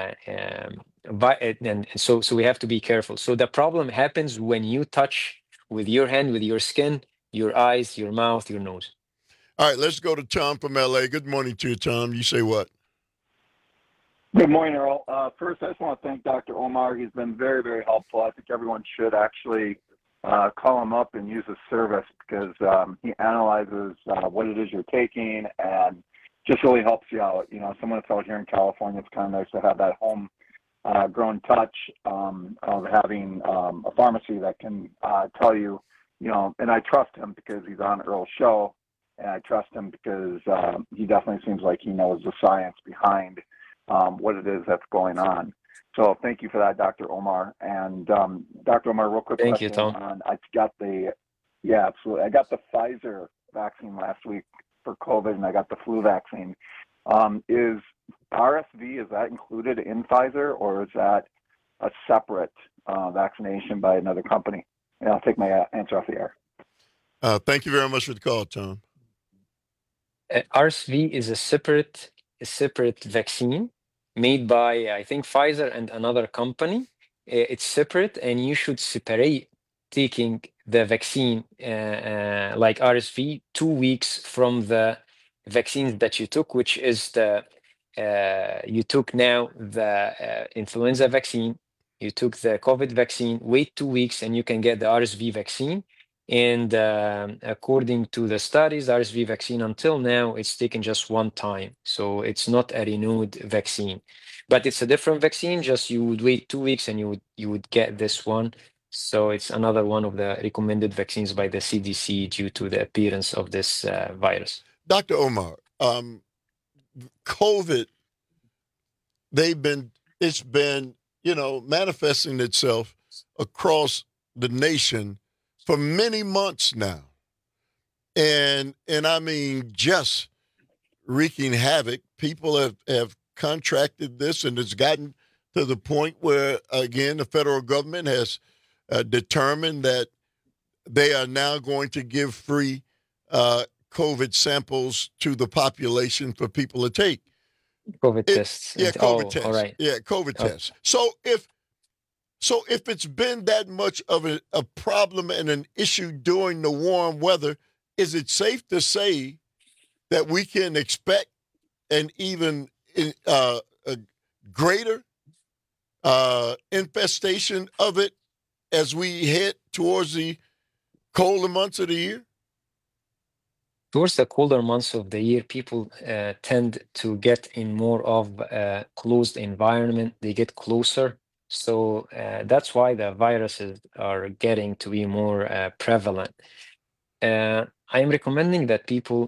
so we have to be careful. So the problem happens when you touch with your hand, with your skin, your eyes, your mouth, your nose.
All right, let's go to Tom from L.A. Good morning to you, Tom. You say what?
Good morning, Earl. First, I just want to thank Dr. Omar. He's been very, very helpful. I think everyone should actually call him up and use his service, because he analyzes what it is you're taking and just really helps you out. You know, someone that's out here in California, it's kind of nice to have that home grown touch of having a pharmacy that can tell you, you know, and I trust him because he's on Earl's show, and I trust him because he definitely seems like he knows the science behind what it is that's going on. So thank you for that, Dr. Omar. And Dr. Omar, real quick
question.
Thank you, Tom. Absolutely. I got the Pfizer vaccine last week for COVID, and I got the flu vaccine. Is RSV, is that included in Pfizer, or is that a separate vaccination by another company? And I'll take my answer off the air.
Thank you very much for the call, Tom.
RSV is a separate vaccine made by, I think, Pfizer and another company. It's separate, and you should separate taking the vaccine like RSV 2 weeks from the vaccines that you took, which is you took now the influenza vaccine, you took the COVID vaccine, wait 2 weeks, and you can get the RSV vaccine. And according to the studies, RSV vaccine until now, it's taken just one time. So it's not a renewed vaccine, but it's a different vaccine. Just you would wait 2 weeks and you would get this one. So it's another one of the recommended vaccines by the CDC due to the appearance of this virus.
Dr. Omar, COVID, it's been, manifesting itself across the nation for many months now. And I mean, just wreaking havoc. People have contracted this, and it's gotten to the point where, again, the federal government has determined that they are now going to give free COVID samples to the population for people to take.
COVID tests.
Yeah, COVID tests.
All right.
Yeah, COVID tests. So if it's been that much of a problem and an issue during the warm weather, is it safe to say that we can expect an even a greater infestation of it as we head towards the colder months of the year?
Towards the colder months of the year, people tend to get in more of a closed environment. They get closer. So that's why the viruses are getting to be more prevalent. I am recommending that people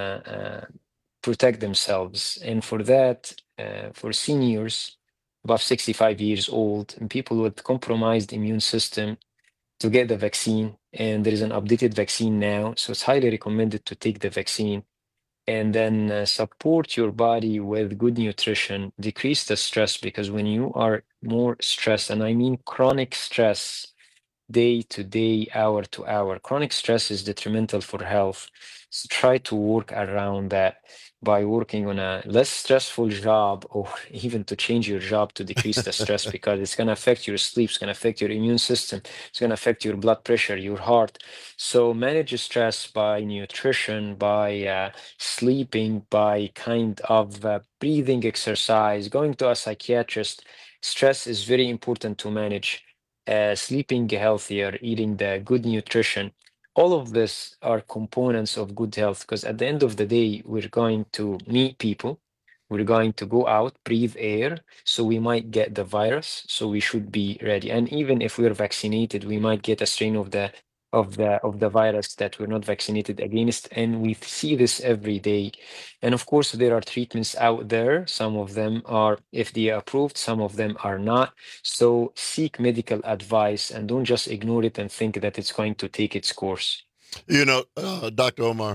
protect themselves. And for that, for seniors above 65 years old and people with compromised immune system, to get the vaccine. And there is an updated vaccine now. So it's highly recommended to take the vaccine. And then support your body with good nutrition, decrease the stress, because when you are more stressed, and I mean chronic stress, day to day, hour to hour, chronic stress is detrimental for health. So try to work around that by working on a less stressful job, or even to change your job to decrease the stress, because it's going to affect your sleep, it's going to affect your immune system, it's going to affect your blood pressure, your heart. So manage your stress by nutrition, by sleeping, by kind of breathing exercise, going to a psychiatrist. Stress is very important to manage. Sleeping healthier, eating the good nutrition. All of this are components of good health, because at the end of the day, we're going to meet people. We're going to go out, breathe air. So we might get the virus. So we should be ready. And even if we're vaccinated, we might get a strain of the virus that we're not vaccinated against. And we see this every day. And of course, there are treatments out there. Some of them are FDA approved, some of them are not. So seek medical advice and don't just ignore it and think that it's going to take its course.
Dr. Omar,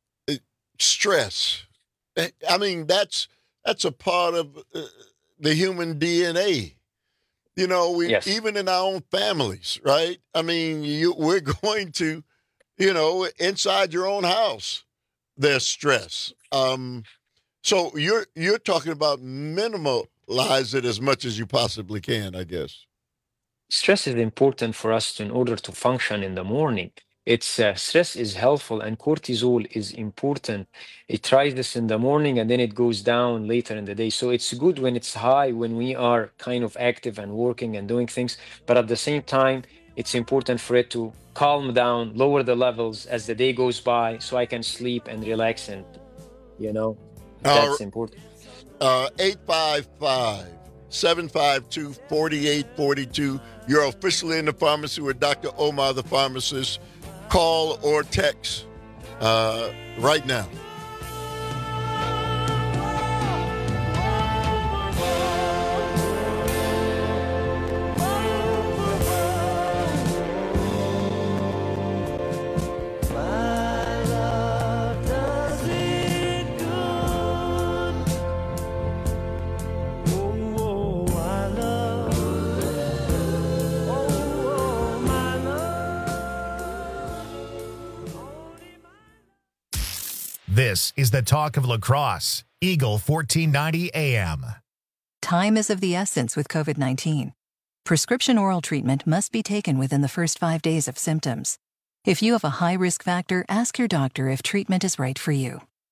stress. I mean, that's a part of the human DNA.
Yes.
Even in our own families, right? I mean, we're going to, inside your own house, there's stress. So you're talking about minimize it as much as you possibly can, I guess.
Stress is important for us in order to function in the morning. Stress is helpful, and cortisol is important. It rises in the morning and then it goes down later in the day. So it's good when it's high, when we are kind of active and working and doing things. But at the same time, it's important for it to calm down, lower the levels as the day goes by, so I can sleep and relax. And, that's important.
855-752-4842. You're officially in the pharmacy with Dr. Omar, the pharmacist. Call or text right now.
This is the talk of La Crosse, Eagle 1490 AM.
Time is of the essence with COVID-19. Prescription oral treatment must be taken within the first 5 days of symptoms. If you have a high risk factor, ask your doctor if treatment is right for you.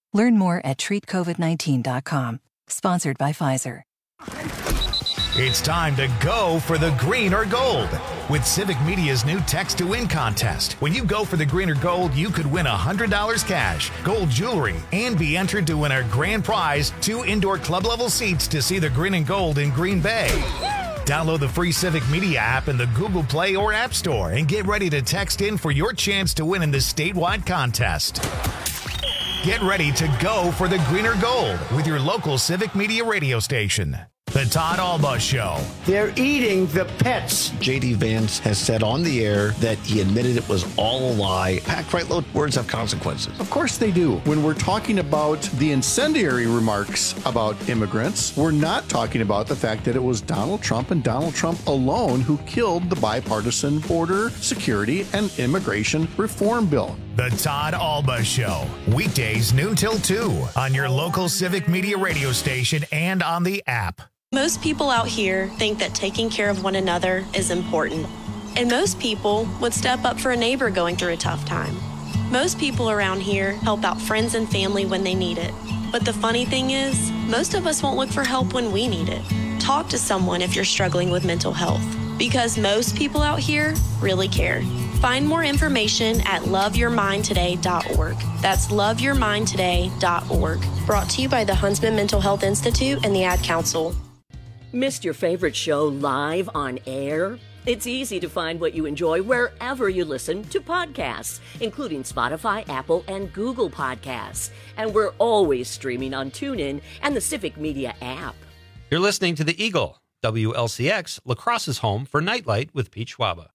Learn more at treatcovid19.com. Sponsored by Pfizer.
It's time to go for the green or gold with Civic Media's new Text to Win contest. When you go for the green or gold, you could win $100 cash, gold jewelry, and be entered to win our grand prize, 2 indoor club-level seats to see the green and gold in Green Bay. Download the free Civic Media app in the Google Play or App Store and get ready to text in for your chance to win in this statewide contest. Get ready to go for the green or gold with your local Civic Media radio station. The Todd Alba Show.
They're eating the pets.
J.D. Vance has said on the air that he admitted it was all a lie. Pat Kreitlow, words have consequences.
Of course they do. When we're talking about the incendiary remarks about immigrants, we're not talking about the fact that it was Donald Trump and Donald Trump alone who killed the bipartisan border security and immigration reform bill.
The Todd Alba Show. Weekdays noon till 2 on your local Civic Media radio station and on the app.
Most people out here think that taking care of one another is important. And most people would step up for a neighbor going through a tough time. Most people around here help out friends and family when they need it. But the funny thing is, most of us won't look for help when we need it. Talk to someone if you're struggling with mental health, because most people out here really care. Find more information at loveyourmindtoday.org. That's loveyourmindtoday.org. Brought to you by the Huntsman Mental Health Institute and the Ad Council.
Missed your favorite show live on air? It's easy to find what you enjoy wherever you listen to podcasts, including Spotify, Apple, and Google Podcasts. And we're always streaming on TuneIn and the Civic Media app.
You're listening to The Eagle, WLCX, La Crosse's home for Nightlight with Pete Schwaba.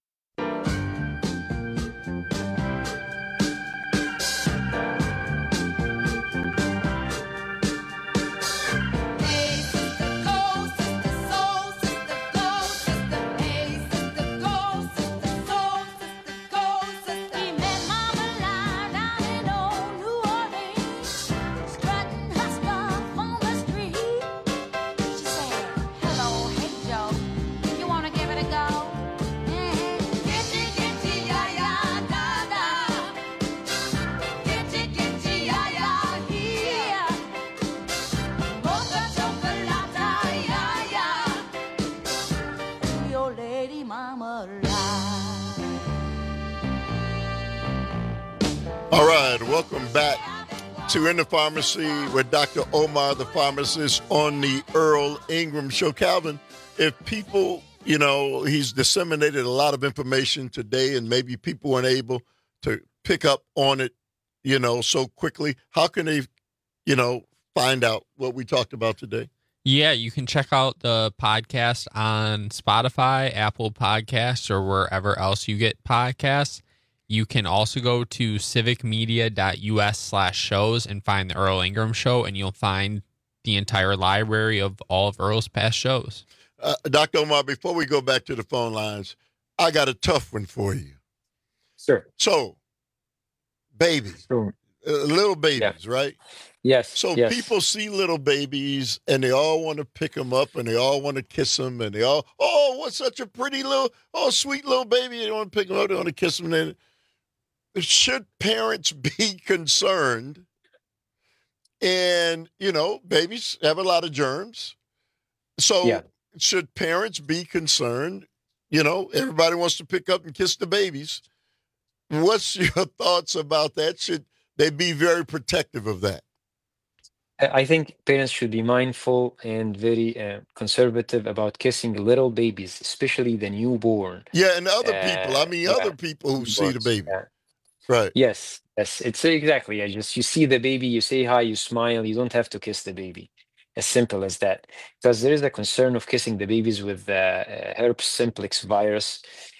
All right, welcome back to In the Pharmacy with Dr. Omar, the pharmacist, on the Earl Ingram Show. Calvin, if people, he's disseminated a lot of information today and maybe people weren't able to pick up on it, so quickly, how can they, find out what we talked about today?
Yeah, you can check out the podcast on Spotify, Apple Podcasts, or wherever else you get podcasts. You can also go to civicmedia.us/shows and find the Earl Ingram Show, and you'll find the entire library of all of Earl's past shows.
Dr. Omar, before we go back to the phone lines, I got a tough one for you.
Sure.
So, babies, little babies, right?
Yes.
So
yes.
People see little babies and they all want to pick them up and they all want to kiss them and they all, oh, what's such a pretty sweet little baby. They want to pick them up, they want to kiss them. And should parents be concerned? And, babies have a lot of germs. So should parents be concerned? Everybody wants to pick up and kiss the babies. What's your thoughts about that? Should they be very protective of that?
I think parents should be mindful and very conservative about kissing little babies, especially the newborn.
Yeah, and other people. Other people who see the baby. Right.
Yes. It's exactly. You see the baby, you say hi, you smile. You don't have to kiss the baby. As simple as that. Because there is a concern of kissing the babies with herpes simplex virus.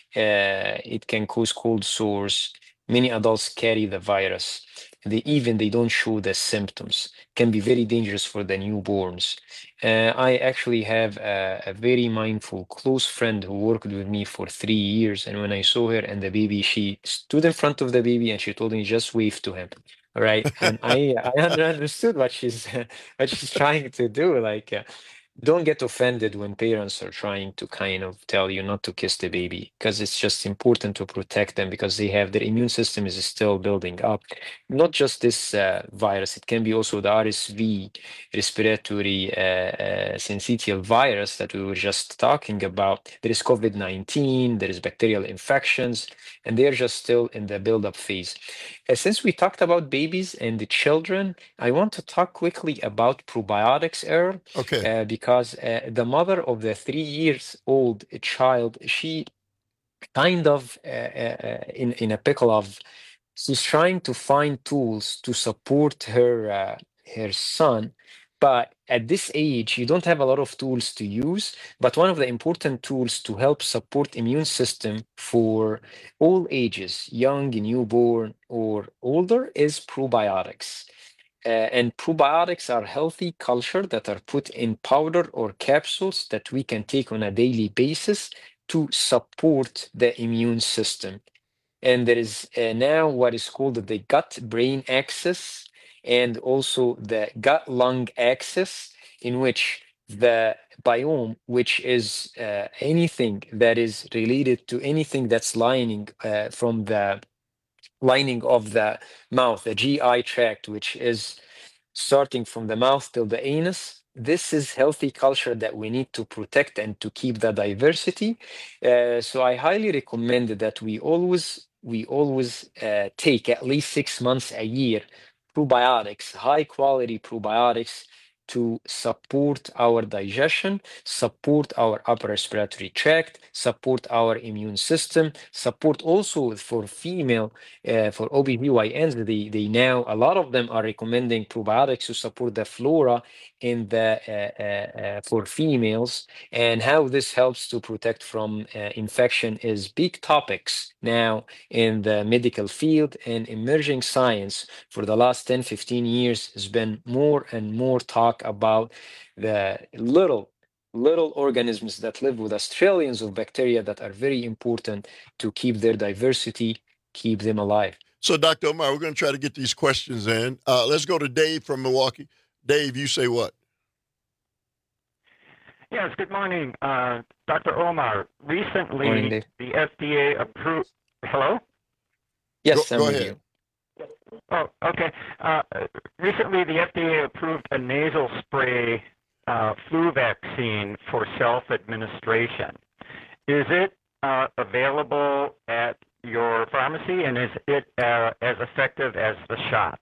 It can cause cold sores. Many adults carry the virus. They don't show the symptoms. Can be very dangerous for the newborns. I actually have a very mindful, close friend who worked with me for 3 years. And when I saw her and the baby, she stood in front of the baby and she told me, just wave to him. All right. And I understood what she's trying to do. don't get offended when parents are trying to kind of tell you not to kiss the baby, because it's just important to protect them because their immune system is still building up. Not just this virus, it can be also the RSV, respiratory syncytial virus that we were just talking about. There is COVID-19, there is bacterial infections, and they're just still in the build-up phase. Since we talked about babies and the children, I want to talk quickly about probiotics, Earl.
Okay.
Because the mother of the 3-year-old child, she kind of in a pickle of, she's trying to find tools to support her son. But at this age, you don't have a lot of tools to use. But one of the important tools to help support immune system for all ages, young, newborn, or older, is probiotics. And probiotics are healthy culture that are put in powder or capsules that we can take on a daily basis to support the immune system. And there is now what is called the gut-brain axis and also the gut-lung axis, in which the biome, which is anything that is related to anything that's lining from the lining of the mouth, the GI tract, which is starting from the mouth till the anus. This is healthy culture that we need to protect and to keep the diversity. So I highly recommend that we always take at least 6 months a year probiotics, high quality probiotics, to support our digestion, support our upper respiratory tract, support our immune system, support also for female, for OBGYNs, they now, a lot of them are recommending probiotics to support the flora in the for females, and how this helps to protect from infection is big topics now in the medical field, and emerging science for the last 10-15 years has been more and more talk about the little organisms that live with us, trillions of bacteria that are very important to keep their diversity, keep them alive.
So, Dr. Omar, we're going to try to get these questions in. Let's go to Dave from Milwaukee. Dave, you say what?
Yes, good morning, Dr. Omar. Recently,
morning,
the FDA approved... Hello?
Yes,
go ahead.
Oh, okay. Recently, the FDA approved a nasal spray flu vaccine for self-administration. Is it available at your pharmacy, and is it as effective as the shot?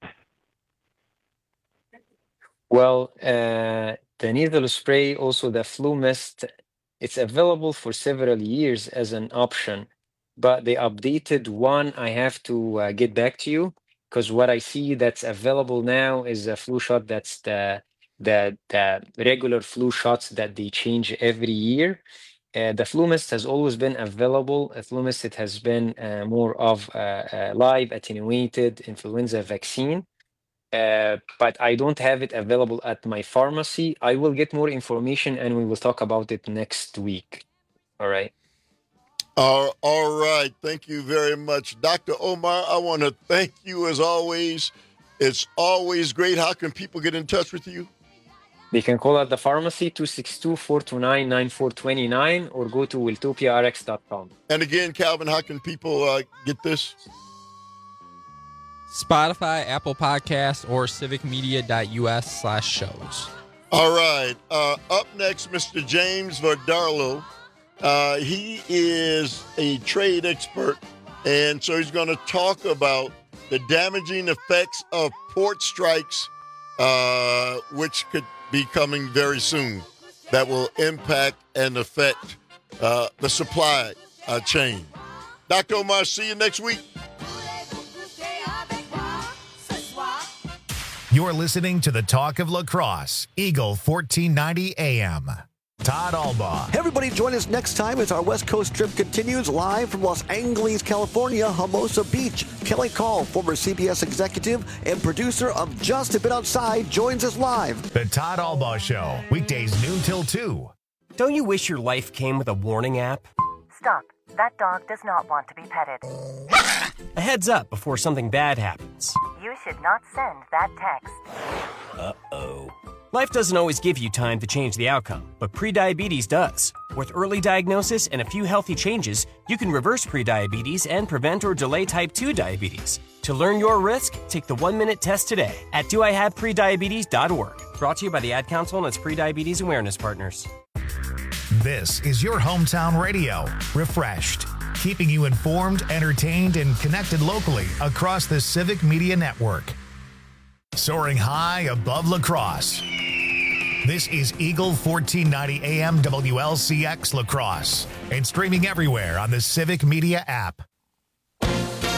Well, the nasal spray, also the flu mist, it's available for several years as an option, but the updated one, I have to get back to you, because what I see that's available now is a flu shot that's the regular flu shots that they change every year. The flu mist has always been available. Flu mist, it has been more of a live attenuated influenza vaccine. But I don't have it available at my pharmacy. I will get more information and we will talk about it next week. All right.
All right. Thank you very much. Dr. Omar, I want to thank you as always. It's always great. How can people get in touch with you?
They can call at the pharmacy 262-429-9429 or go to wiltopiarx.com.
And again, Calvin, how can people get this?
Spotify, Apple Podcasts, or civicmedia.us/shows.
All right. Up next, Mr. James Vardarlo. He is a trade expert, and so he's going to talk about the damaging effects of port strikes, which could be coming very soon, that will impact and affect the supply chain. Dr. Omar, see you next week.
You're listening to the Talk of Lacrosse, Eagle 1490 AM. Todd Albaugh.
Hey everybody, join us next time as our West Coast trip continues live from Los Angeles, California, Hermosa Beach. Kelly Call, former CBS executive and producer of Just a Bit Outside, joins us live.
The Todd Albaugh Show, weekdays noon till 2.
Don't you wish your life came with a warning app?
Stop. That dog does not want to be petted.
A heads up before something bad happens.
You should not send that text.
Uh-oh. Life doesn't always give you time to change the outcome, but prediabetes does. With early diagnosis and a few healthy changes, you can reverse prediabetes and prevent or delay type 2 diabetes. To learn your risk, take the 1-minute test today at doihaveprediabetes.org. Brought to you by the Ad Council and its prediabetes awareness partners.
This is your hometown radio, Refreshed, keeping you informed, entertained, and connected locally across the Civic Media Network. Soaring high above La Crosse. This is Eagle 1490 AM WLCX La Crosse and streaming everywhere on the Civic Media app.